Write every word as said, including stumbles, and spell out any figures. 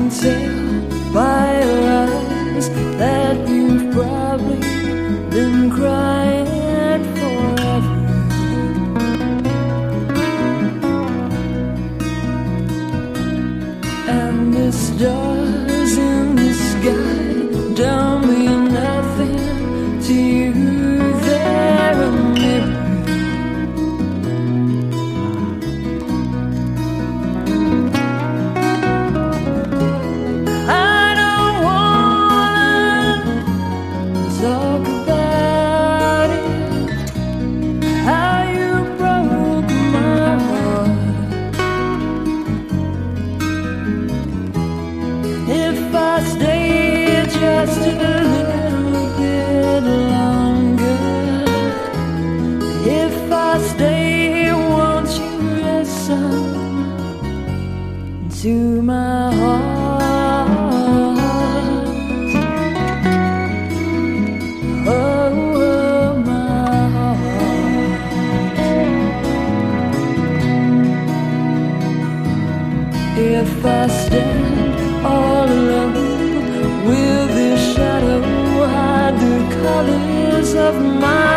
can tell by your eyes that you've probably been crying forever. And the stars in the sky don't mean nothing to you. They're a mirror. I don't wanna talk about it, how you broke my heart. If I stay just a little bit longer, if I stay, won't you listen to my heart? Oh, my heart. If I stand all alone with this shadow, hide the colors of my